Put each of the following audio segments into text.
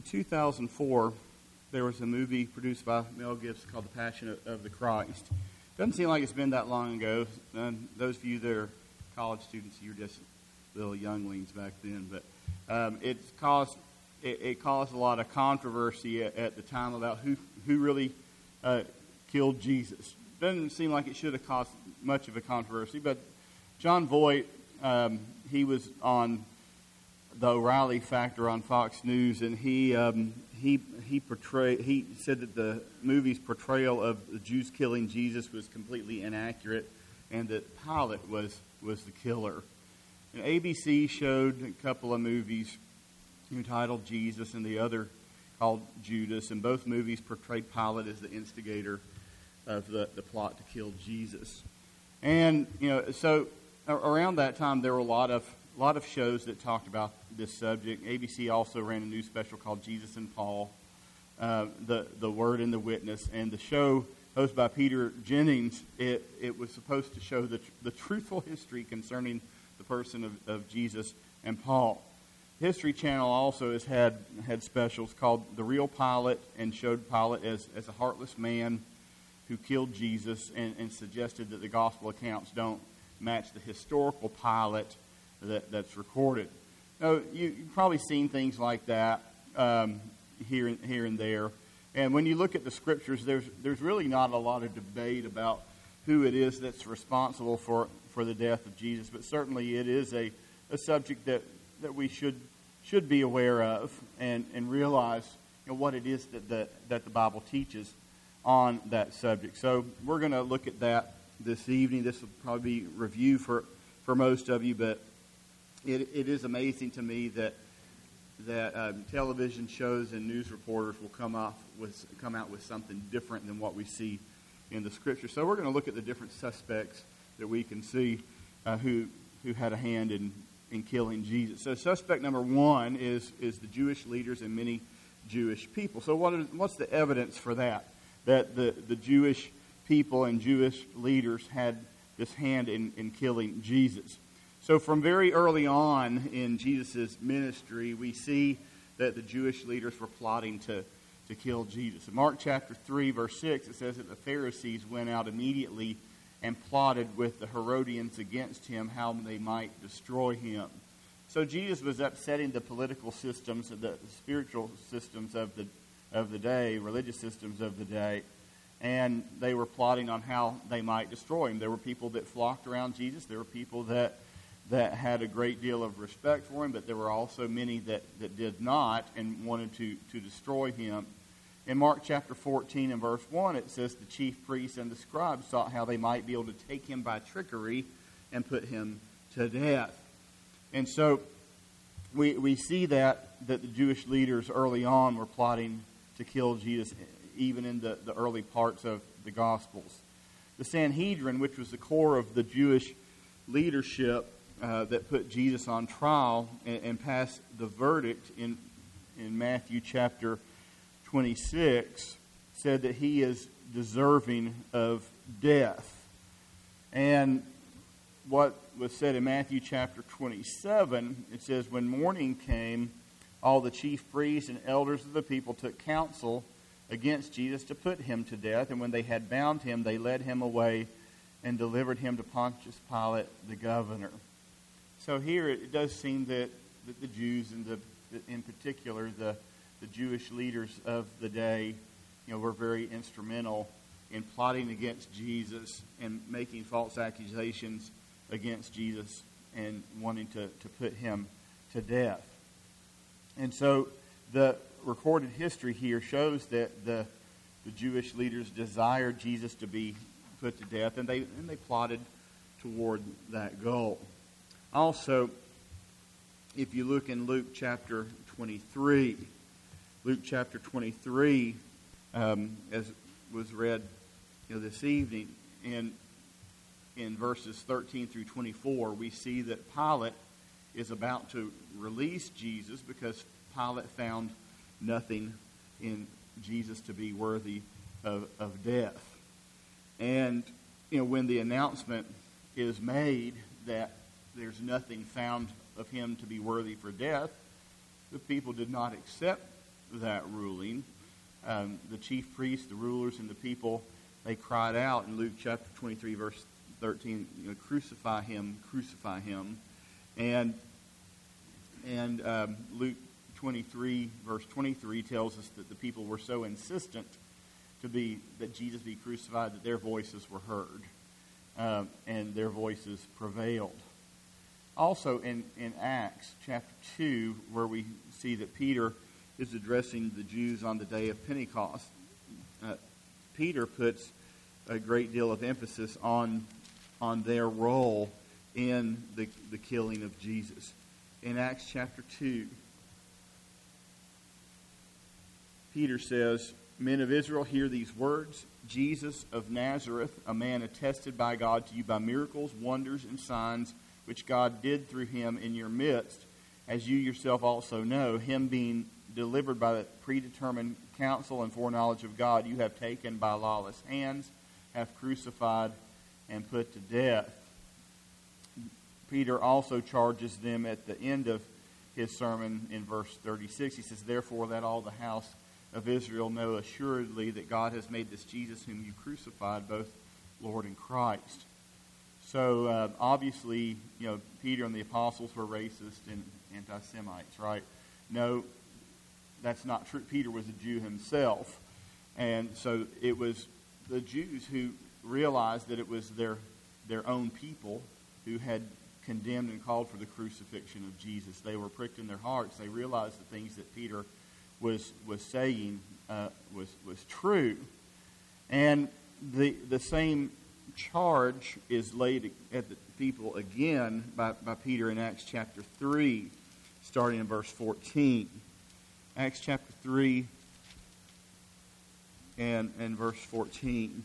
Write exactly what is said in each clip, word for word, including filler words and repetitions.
two thousand four, there was a movie produced by Mel Gibson called The Passion of, of the Christ. Doesn't seem like it's been that long ago. And those of you that are college students, you're just little younglings back then. But um, it's caused it, it caused a lot of controversy at, at the time about who who really uh, killed Jesus. Doesn't seem like it should have caused much of a controversy, but John Voight, um, he was on the O'Reilly Factor on Fox News, and he um, he he portrayed he said that the movie's portrayal of the Jews killing Jesus was completely inaccurate, and that Pilate was was the killer. And A B C showed a couple of movies entitled Jesus and the other called Judas, and both movies portrayed Pilate as the instigator of the, the plot to kill Jesus. And you know, so around that time there were a lot of a lot of shows that talked about this subject. A B C also ran a new special called Jesus and Paul, uh, the the Word and the Witness, and the show hosted by Peter Jennings. It it was supposed to show the the truthful history concerning the person of, of Jesus and Paul. History Channel also has had had specials called The Real Pilate, and showed Pilate as as a heartless man who killed Jesus, and, and suggested that the gospel accounts don't match the historical Pilate that, that's recorded. Now, you, you've probably seen things like that um, here, and, here and there. And when you look at the scriptures, there's there's really not a lot of debate about who it is that's responsible for, for the death of Jesus. But certainly it is a, a subject that, that we should should be aware of and, and realize, you know, what it is that the, that the Bible teaches on that subject. So we're going to look at that this evening. This will probably be review for, for most of you, but it, it is amazing to me that that um, television shows and news reporters will come off with come out with something different than what we see in the Scripture. So we're going to look at the different suspects that we can see uh, who who had a hand in, in killing Jesus. So suspect number one is is the Jewish leaders and many Jewish people. So what is, what's the evidence for that? That the, the Jewish people and Jewish leaders had this hand in, in killing Jesus. So from very early on in Jesus' ministry, we see that the Jewish leaders were plotting to, to kill Jesus. In Mark chapter three, verse six, it says that the Pharisees went out immediately and plotted with the Herodians against him, how they might destroy him. So Jesus was upsetting the political systems, the spiritual systems of the of the day, religious systems of the day, and they were plotting on how they might destroy him. There were people that flocked around Jesus. There were people that that had a great deal of respect for him, but there were also many that, that did not and wanted to, to destroy him. In Mark chapter fourteen and verse one, it says the chief priests and the scribes sought how they might be able to take him by trickery and put him to death. And so we we see that, that the Jewish leaders early on were plotting to kill Jesus, even in the, the early parts of the Gospels. The Sanhedrin, which was the core of the Jewish leadership uh, that put Jesus on trial and, and passed the verdict in, in Matthew chapter twenty-six, said that he is deserving of death. And what was said in Matthew chapter twenty-seven, it says, when morning came, all the chief priests and elders of the people took counsel against Jesus to put him to death. And when they had bound him, they led him away and delivered him to Pontius Pilate, the governor. So here it does seem that, that the Jews, and the, in particular the, the Jewish leaders of the day, you know, were very instrumental in plotting against Jesus and making false accusations against Jesus and wanting to, to put him to death. And so the recorded history here shows that the the Jewish leaders desired Jesus to be put to death, and they and they plotted toward that goal. Also, if you look in Luke chapter twenty-three, Luke chapter twenty-three, um, as was read, you know, this evening, in in verses thirteen through twenty-four, we see that Pilate is about to release Jesus because Pilate found nothing in Jesus to be worthy of, of death. And, you know, when the announcement is made that there's nothing found of him to be worthy for death, the people did not accept that ruling. Um, the chief priests, the rulers, and the people, they cried out in Luke chapter twenty-three, verse thirteen, you know, crucify him, crucify him. And, and um, Luke twenty-three, verse twenty-three tells us that the people were so insistent to be that Jesus be crucified that their voices were heard, um, and their voices prevailed. Also in, in Acts chapter two, where we see that Peter is addressing the Jews on the day of Pentecost, uh, Peter puts a great deal of emphasis on, on their role in the, the killing of Jesus. In Acts chapter two, Peter says, "Men of Israel, hear these words. Jesus of Nazareth, a man attested by God to you by miracles, wonders, and signs, which God did through him in your midst, as you yourself also know, him being delivered by the predetermined counsel and foreknowledge of God, you have taken by lawless hands, have crucified, and put to death." Peter also charges them at the end of his sermon in verse thirty-six. He says, "Therefore let all the house of Israel know assuredly that God has made this Jesus whom you crucified both Lord and Christ." So uh, obviously, you know, Peter and the apostles were racist and anti-Semites, right? No, that's not true. Peter was a Jew himself. And so it was the Jews who realized that it was their their own people who had condemned and called for the crucifixion of Jesus. They were pricked in their hearts. They realized the things that Peter was was saying uh, was was true. And the the same charge is laid at the people again by, by Peter in Acts chapter three, starting in verse fourteen. Acts chapter three and, and verse fourteen.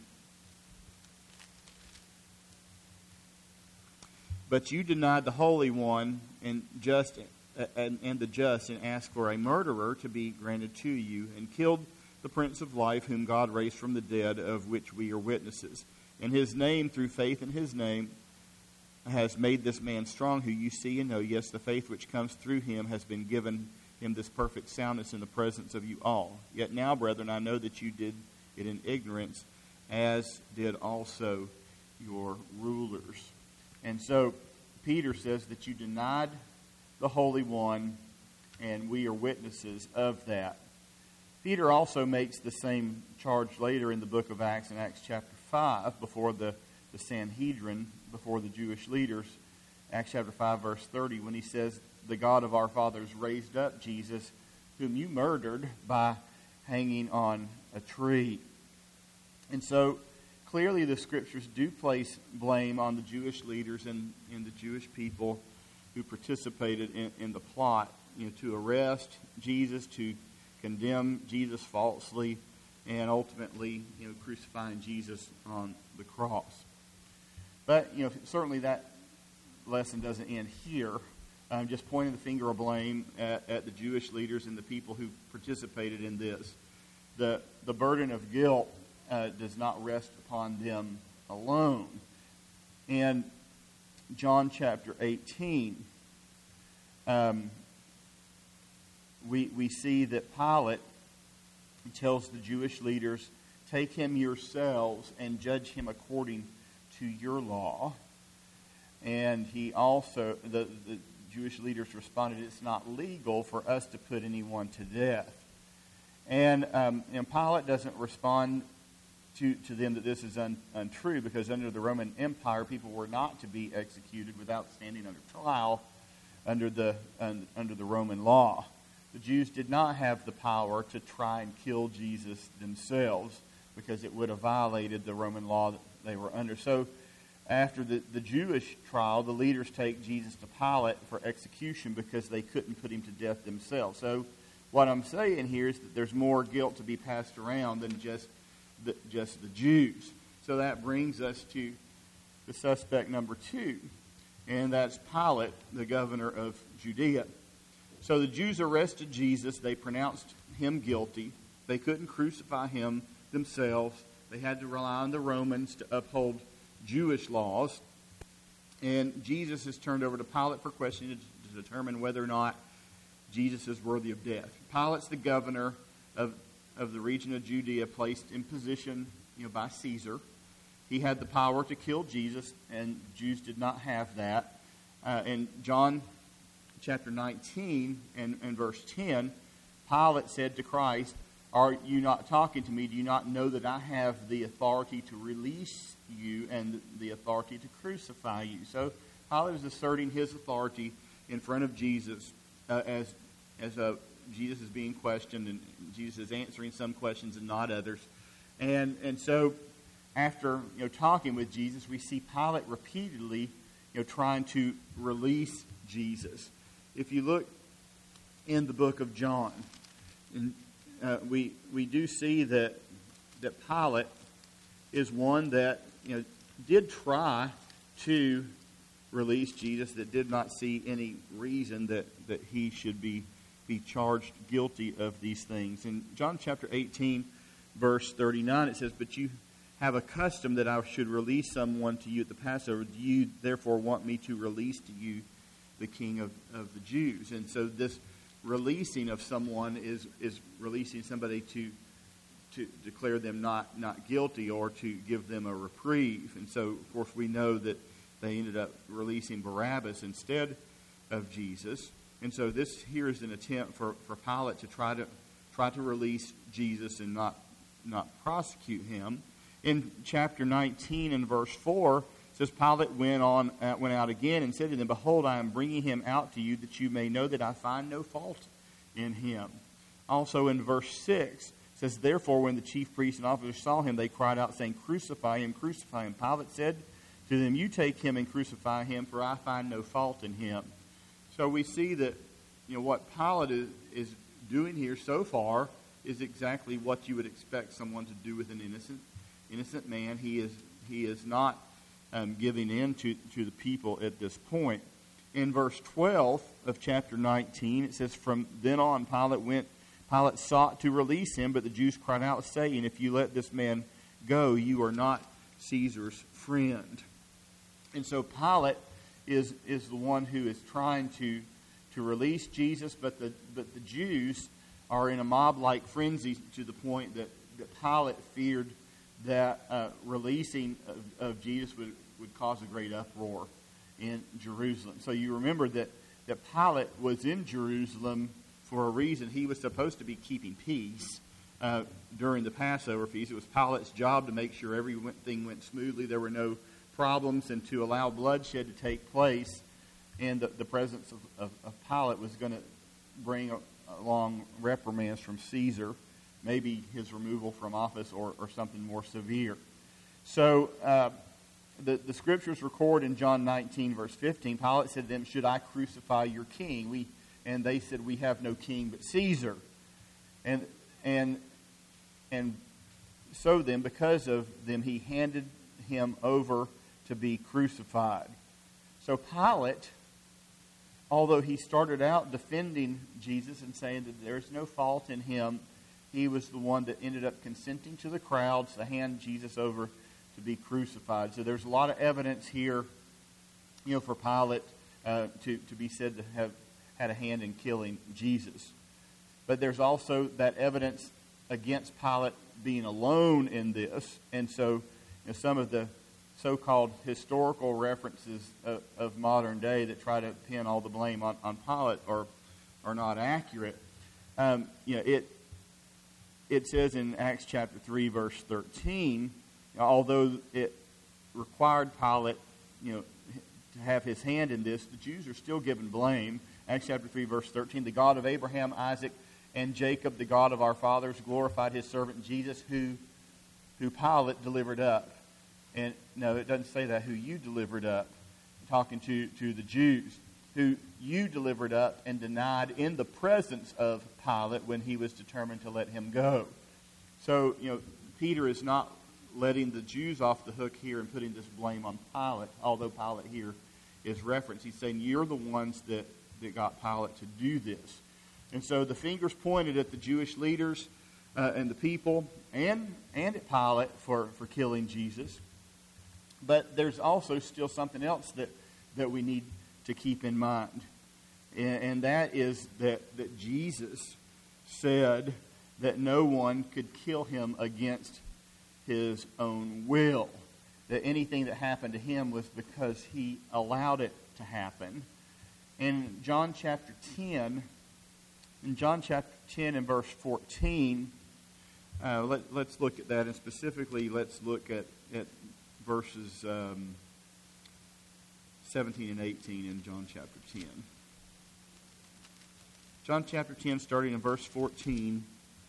"But you denied the Holy One and just and, and the just, and asked for a murderer to be granted to you, and killed the Prince of Life, whom God raised from the dead, of which we are witnesses. And his name, through faith in his name, has made this man strong, who you see and know. Yes, the faith which comes through him has been given him this perfect soundness in the presence of you all. Yet now, brethren, I know that you did it in ignorance, as did also your rulers." And so Peter says that you denied the Holy One, and we are witnesses of that. Peter also makes the same charge later in the book of Acts, in Acts chapter five, before the, the Sanhedrin, before the Jewish leaders. Acts chapter five, verse thirty, when he says, "The God of our fathers raised up Jesus, whom you murdered by hanging on a tree." And so, clearly the Scriptures do place blame on the Jewish leaders and, and the Jewish people who participated in, in the plot, you know, to arrest Jesus, to condemn Jesus falsely, and ultimately, you know, crucifying Jesus on the cross. But, you know, certainly that lesson doesn't end here. I'm just pointing the finger of blame at, at the Jewish leaders and the people who participated in this. The, the burden of guilt uh, does not rest upon them alone. In John chapter eighteen, um, we, we see that Pilate tells the Jewish leaders, "Take him yourselves and judge him according to your law." And he also, the, the Jewish leaders responded, "It's not legal for us to put anyone to death." And, um, and Pilate doesn't respond to, to them that this is un, untrue, because under the Roman Empire, people were not to be executed without standing under trial under the, un, under the Roman law. The Jews did not have the power to try and kill Jesus themselves, because it would have violated the Roman law that they were under. So after the, the Jewish trial, the leaders take Jesus to Pilate for execution because they couldn't put him to death themselves. So what I'm saying here is that there's more guilt to be passed around than just the, just the Jews. So that brings us to the suspect number two, and that's Pilate, the governor of Judea. So the Jews arrested Jesus. They pronounced him guilty. They couldn't crucify him themselves. They had to rely on the Romans to uphold Jewish laws. And Jesus is turned over to Pilate for questioning to determine whether or not Jesus is worthy of death. Pilate's the governor of, of the region of Judea, placed in position, you know, by Caesar. He had the power to kill Jesus, and Jews did not have that. Uh, in John chapter nineteen and, and verse ten, Pilate said to Christ, "Are you not talking to me? Do you not know that I have the authority to release you and the authority to crucify you?" So Pilate is asserting his authority in front of Jesus uh, as as uh, Jesus is being questioned, and Jesus is answering some questions and not others. And and so after you know talking with Jesus, we see Pilate repeatedly you know trying to release Jesus. If you look in the book of John, and, uh, we we do see that that Pilate is one that you know did try to release Jesus, that did not see any reason that, that he should be be charged guilty of these things. In John chapter eighteen, verse thirty-nine, it says, "But you have a custom that I should release someone to you at the Passover. Do you therefore want me to release to you the King of, of the Jews?" And so this releasing of someone is is releasing somebody to to declare them not, not guilty or to give them a reprieve. And so, of course, we know that they ended up releasing Barabbas instead of Jesus. And so this here is an attempt for, for Pilate to try to try to release Jesus and not not prosecute him. In chapter nineteen and verse four, it says, "Pilate went on uh, went out again and said to them, 'Behold, I am bringing him out to you, that you may know that I find no fault in him.'" Also in verse six, it says, "Therefore, when the chief priests and officers saw him, they cried out, saying, 'Crucify him, crucify him.' Pilate said to them, 'You take him and crucify him, for I find no fault in him.'" So we see that you know what Pilate is, is doing here so far is exactly what you would expect someone to do with an innocent innocent man. He is he is not um, giving in to, to the people at this point. In verse twelve of chapter nineteen, it says, "From then on Pilate went Pilate sought to release him, but the Jews cried out, saying, 'If you let this man go, you are not Caesar's friend.'" And so Pilate is is the one who is trying to to release Jesus, but the but the Jews are in a mob-like frenzy to the point that, that Pilate feared that uh, releasing of, of Jesus would, would cause a great uproar in Jerusalem. So you remember that, that Pilate was in Jerusalem for a reason. He was supposed to be keeping peace uh, during the Passover feast. It was Pilate's job to make sure everything went smoothly, there were no problems, and to allow bloodshed to take place. And the, the presence of, of, of Pilate was going to bring a, along reprimands from Caesar, maybe his removal from office or, or something more severe. So uh, the, the scriptures record in John nineteen, verse fifteen, Pilate said to them, "Should I crucify your king?" We And they said, "We have no king but Caesar." And and and so then, because of them, he handed him over to be crucified. So Pilate, although he started out defending Jesus and saying that there's no fault in him, he was the one that ended up consenting to the crowds to hand Jesus over to be crucified. So there's a lot of evidence here, you know, for Pilate uh, to, to be said to have had a hand in killing Jesus. But there's also that evidence against Pilate being alone in this. And so you know, some of the so-called historical references of, of modern day that try to pin all the blame on, on Pilate are are not accurate. Um, you know, it it says in Acts chapter three, verse thirteen, although it required Pilate, you know, to have his hand in this, the Jews are still given blame. Acts chapter three, verse thirteen, "The God of Abraham, Isaac, and Jacob, the God of our fathers, glorified his servant Jesus, who who Pilate delivered up." And no, it doesn't say that, who you delivered up, talking to, to the Jews, who you delivered up and denied in the presence of Pilate when he was determined to let him go. So, you know, Peter is not letting the Jews off the hook here and putting this blame on Pilate, although Pilate here is referenced. He's saying, you're the ones that, that got Pilate to do this. And so the fingers pointed at the Jewish leaders uh, and the people and, and at Pilate for, for killing Jesus. But there's also still something else that, that we need to keep in mind. And, and that is that, that Jesus said that no one could kill him against his own will. That anything that happened to him was because he allowed it to happen. In John chapter ten, in John chapter ten and verse fourteen, uh, let, let's look at that, and specifically let's look at, at verses um, seventeen and eighteen in John chapter ten. John chapter ten, starting in verse fourteen.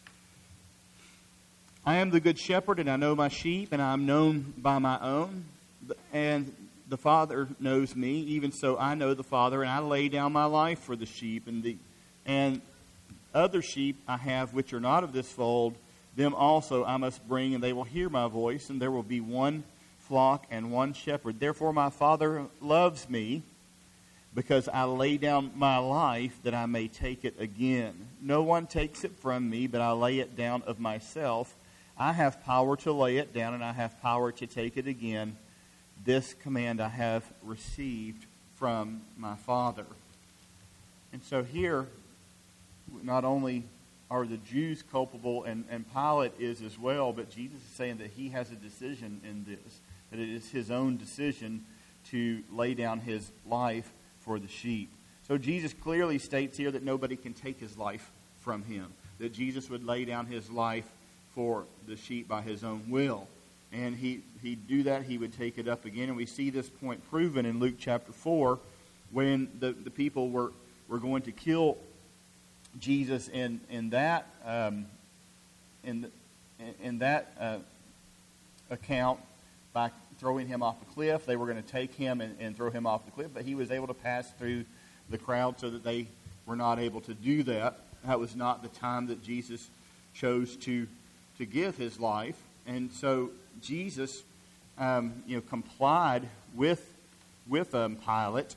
I am the good shepherd, and I know my sheep, and I am known by my own. And the Father knows me, even so I know the Father, and I lay down my life for the sheep. And the and other sheep I have which are not of this fold, them also I must bring, and they will hear my voice, and there will be one flock and one shepherd. Therefore my Father loves me, because I lay down my life that I may take it again. No one takes it from me, but I lay it down of myself. I have power to lay it down, and I have power to take it again. This command I have received from my Father. And so here, not only are the Jews culpable, and, and Pilate is as well, but Jesus is saying that he has a decision in this, that it is his own decision to lay down his life for the sheep. So Jesus clearly states here that nobody can take his life from him, that Jesus would lay down his life for the sheep by his own will. And he, he'd do that, he would take it up again. And we see this point proven in Luke chapter four, when the, the people were, were going to kill Jesus in, in that, um, in, in that uh, account by throwing him off a cliff. They were going to take him and, and throw him off the cliff, but he was able to pass through the crowd so that they were not able to do that. That was not the time that Jesus chose to to give his life. And so Jesus um, you know, complied with with um, Pilate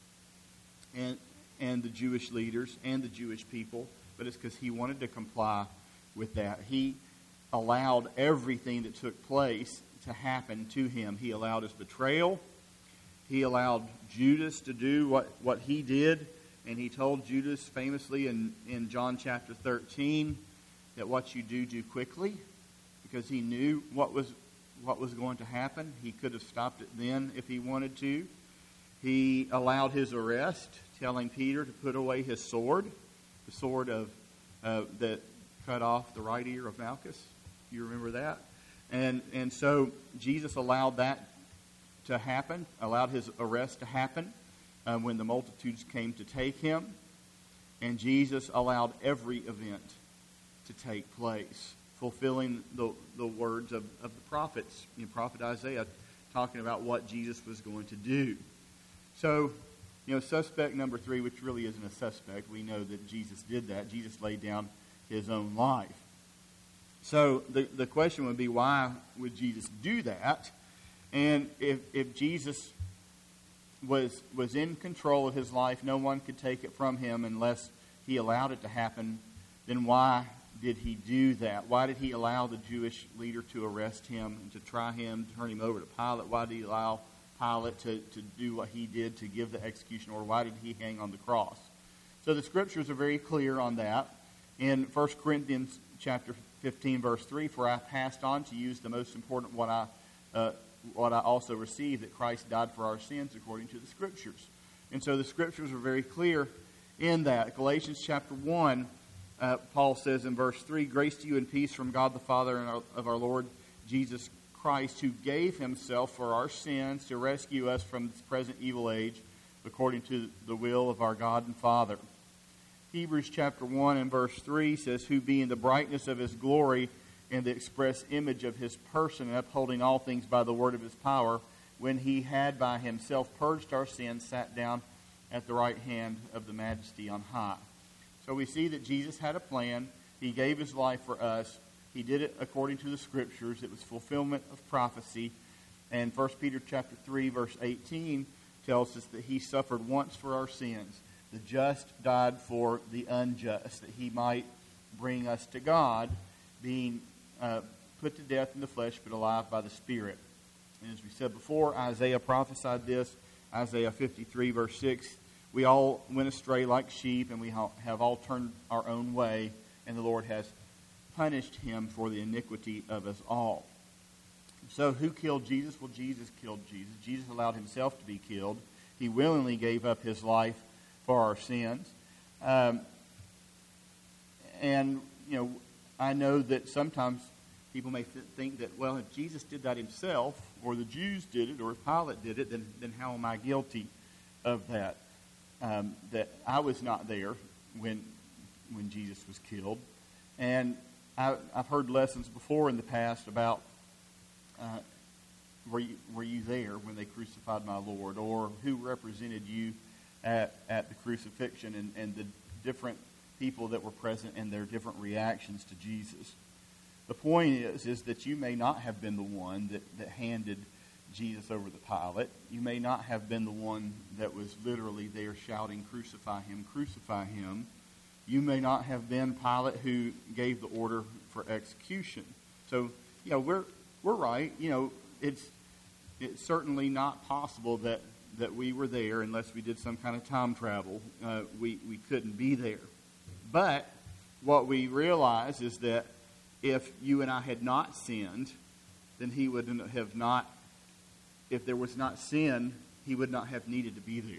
and and the Jewish leaders and the Jewish people, but it's because he wanted to comply with that. He allowed everything that took place to happen to him. He allowed his betrayal. He allowed Judas to do what, what he did. And he told Judas famously in, in John chapter thirteen that what you do, do quickly, because he knew what was what was going to happen. He could have stopped it then if he wanted to. He allowed his arrest, telling Peter to put away his sword, the sword of uh, that cut off the right ear of Malchus. You remember that? And and so Jesus allowed that to happen, allowed his arrest to happen um, when the multitudes came to take him. And Jesus allowed every event to take place, fulfilling the, the words of, of the prophets, you know, prophet Isaiah, talking about what Jesus was going to do. So, you know, suspect number three, which really isn't a suspect, we know that Jesus did that. Jesus laid down his own life. So the, the question would be, why would Jesus do that? And if, if Jesus was was in control of his life, no one could take it from him unless he allowed it to happen, then why did he do that? Why did he allow the Jewish leader to arrest him and to try him, turn him over to Pilate? Why did he allow Pilate to, to do what he did to give the execution order? Why did he hang on the cross? So the scriptures are very clear on that. In First Corinthians chapter fifteen, verse three, for I passed on to you the most important what I uh, what I also received, that Christ died for our sins according to the scriptures. And so the scriptures are very clear in that. Galatians chapter one, uh, Paul says in verse three, grace to you and peace from God the Father and our, of our Lord Jesus Christ, who gave himself for our sins to rescue us from this present evil age, according to the will of our God and Father. Hebrews chapter one and verse three says, who being the brightness of his glory and the express image of his person, and upholding all things by the word of his power, when he had by himself purged our sins, sat down at the right hand of the majesty on high. So we see that Jesus had a plan. He gave his life for us. He did it according to the scriptures. It was fulfillment of prophecy. And First Peter chapter three, verse eighteen tells us that he suffered once for our sins. The just died for the unjust, that he might bring us to God, being uh, put to death in the flesh, but alive by the Spirit. And as we said before, Isaiah prophesied this. Isaiah fifty-three, verse six, We all went astray like sheep, and we have all turned our own way, and the Lord has punished him for the iniquity of us all. So who killed Jesus? Well, Jesus killed Jesus. Jesus allowed himself to be killed. He willingly gave up his life for our sins. Um, and, you know, I know that sometimes people may th- think that, well, if Jesus did that himself, or the Jews did it, or if Pilate did it, then, then how am I guilty of that? Um, that I was not there when when Jesus was killed. And I, I've heard lessons before in the past about, uh, were you, were you there when they crucified my Lord? Or who represented you at, at the crucifixion, and, and the different people that were present and their different reactions to Jesus. The point is, is that you may not have been the one that, that handed Jesus over to Pilate. You may not have been the one that was literally there shouting, "Crucify him, crucify him." You may not have been Pilate who gave the order for execution. So, you know, we're we're right. You know, it's it's certainly not possible that, that we were there unless we did some kind of time travel. Uh, we we couldn't be there. But what we realize is that if you and I had not sinned, then he would have not. If there was not sin, he would not have needed to be there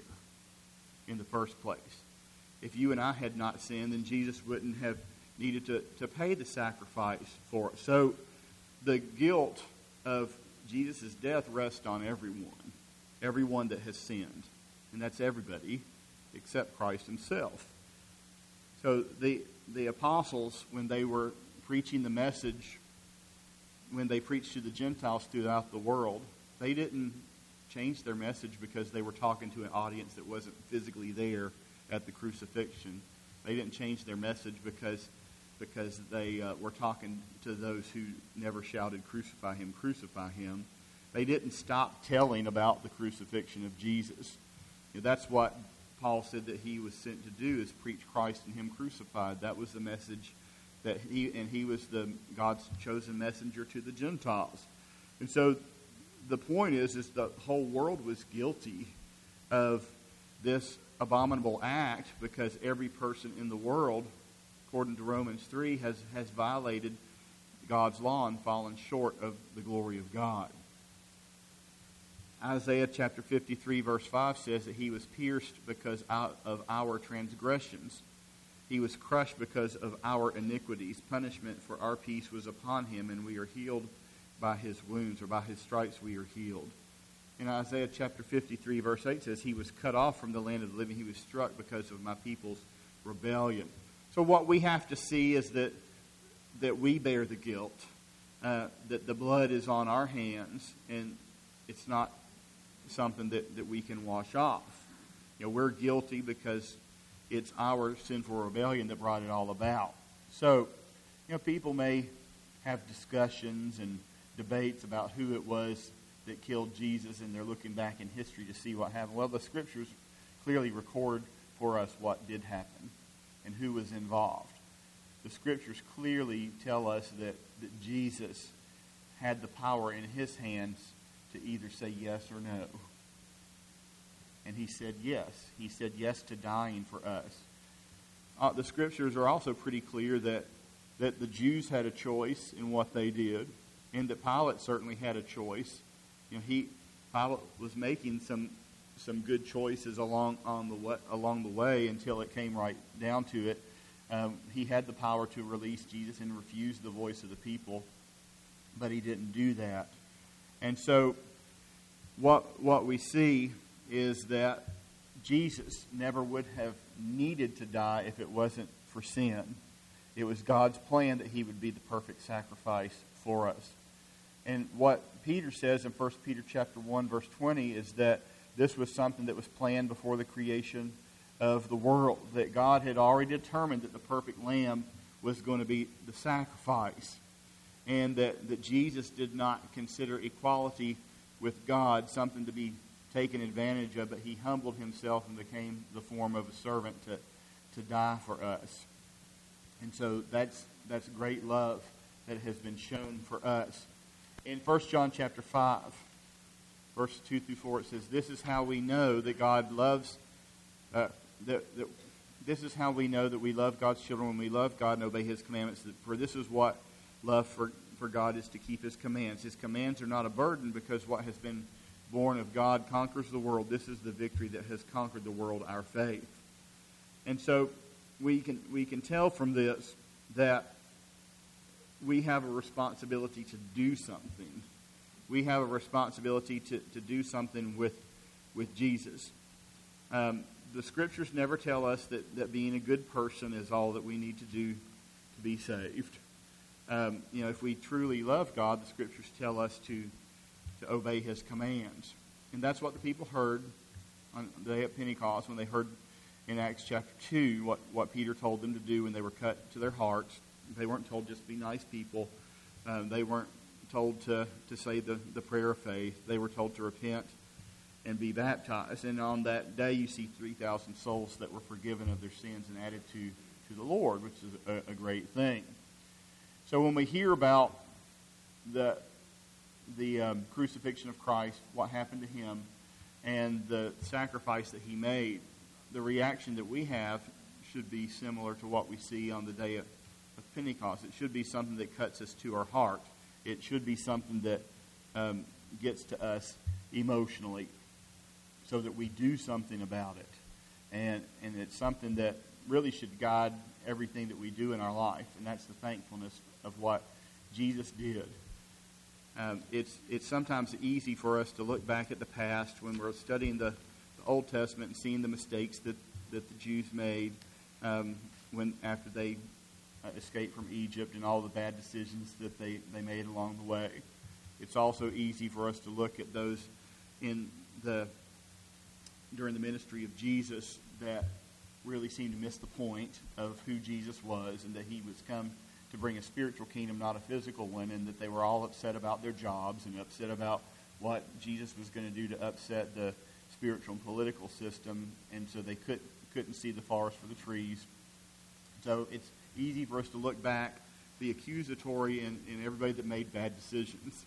in the first place. If you and I had not sinned, then Jesus wouldn't have needed to, to pay the sacrifice for it. So the guilt of Jesus' death rests on everyone, everyone that has sinned. And that's everybody except Christ himself. So the, the apostles, when they were preaching the message, when they preached to the Gentiles throughout the world, they didn't change their message because they were talking to an audience that wasn't physically there at the crucifixion. They didn't change their message because because they uh, were talking to those who never shouted, "Crucify him, crucify him." They didn't stop telling about the crucifixion of Jesus. You know, that's what Paul said that he was sent to do, is preach Christ and him crucified. That was the message that he, and he was the God's chosen messenger to the Gentiles. And so the point is, is the whole world was guilty of this abominable act because every person in the world, according to Romans three, has, has violated God's law and fallen short of the glory of God. Isaiah chapter fifty-three verse five says that he was pierced because of our transgressions. He was crushed because of our iniquities. Punishment for our peace was upon him, and we are healed by his wounds, or by his stripes we are healed. In Isaiah chapter fifty-three verse eight says, he was cut off from the land of the living. He was struck because of my people's rebellion. So what we have to see is that that we bear the guilt, uh, that the blood is on our hands, and it's not something that, that we can wash off. You know, we're guilty because it's our sinful rebellion that brought it all about. So, you know, people may have discussions and debates about who it was that killed Jesus, and they're looking back in history to see what happened. Well, the Scriptures clearly record for us what did happen and who was involved. The Scriptures clearly tell us that, that Jesus had the power in his hands to either say yes or no. And he said yes. He said yes to dying for us. Uh, the Scriptures are also pretty clear that, that the Jews had a choice in what they did, and that Pilate certainly had a choice. You know, he Pilate was making some some good choices along on the way, along the way until it came right down to it. Um, he had the power to release Jesus and refuse the voice of the people, but he didn't do that. And so, what what we see is that Jesus never would have needed to die if it wasn't for sin. It was God's plan that he would be the perfect sacrifice for us. And what Peter says in First Peter chapter one, verse twenty, is that this was something that was planned before the creation of the world, that God had already determined that the perfect lamb was going to be the sacrifice, and that, that Jesus did not consider equality with God something to be taken advantage of, but he humbled himself and became the form of a servant to, to die for us. And so that's that's great love that has been shown for us. In First John chapter five, verses two through four, it says, "This is how we know that God loves Uh, the, the, this is how we know that we love God's children, when we love God and obey His commandments. For this is what love for, for God is, to keep His commands. His commands are not a burden, because what has been born of God conquers the world. This is the victory that has conquered the world, our faith. And so we can we can tell from this that we have a responsibility to do something. We have a responsibility to, to do something with with Jesus. Um, the Scriptures never tell us that, that being a good person is all that we need to do to be saved. Um, you know, if we truly love God, the Scriptures tell us to to obey His commands. And that's what the people heard on the day of Pentecost, when they heard in Acts chapter two what, what Peter told them to do when they were cut to their hearts. They weren't told just be nice people. Um, they weren't told to, to say the, the prayer of faith. They were told to repent and be baptized. And on that day you see three thousand souls that were forgiven of their sins and added to, to the Lord, which is a, a great thing. So when we hear about the the um, crucifixion of Christ, what happened to Him, and the sacrifice that He made, the reaction that we have should be similar to what we see on the day of, of Pentecost. It should be something that cuts us to our heart. It should be something that um, gets to us emotionally, so that we do something about it. And, and it's something that really should guide everything that we do in our life, and that's the thankfulness of what Jesus did. Um, it's it's sometimes easy for us to look back at the past when we're studying the, the Old Testament and seeing the mistakes that, that the Jews made um, when after they uh, escaped from Egypt, and all the bad decisions that they, they made along the way. It's also easy for us to look at those in the during the ministry of Jesus that really seemed to miss the point of who Jesus was, and that He was come to bring a spiritual kingdom, not a physical one, and that they were all upset about their jobs and upset about what Jesus was going to do to upset the spiritual and political system, and so they could, couldn't see the forest for the trees. So it's easy for us to look back, be accusatory in, in everybody that made bad decisions.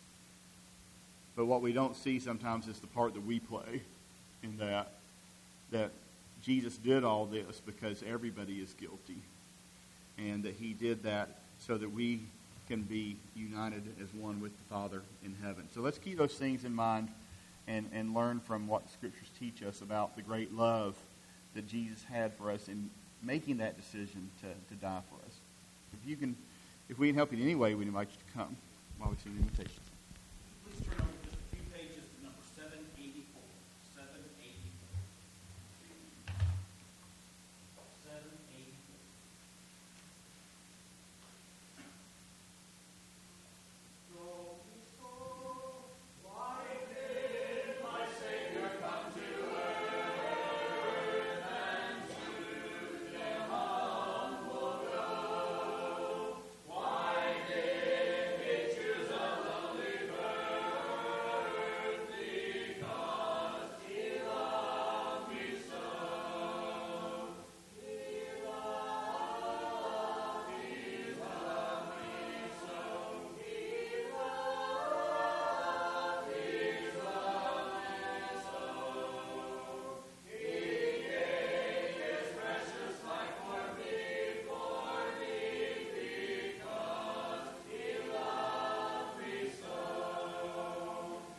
But what we don't see sometimes is the part that we play in that, that Jesus did all this because everybody is guilty, and that He did that so that we can be united as one with the Father in heaven. So let's keep those things in mind and, and learn from what the Scriptures teach us about the great love that Jesus had for us in making that decision to, to die for us. If you can, if we can help you in any way, we invite you to come while we sing the invitation.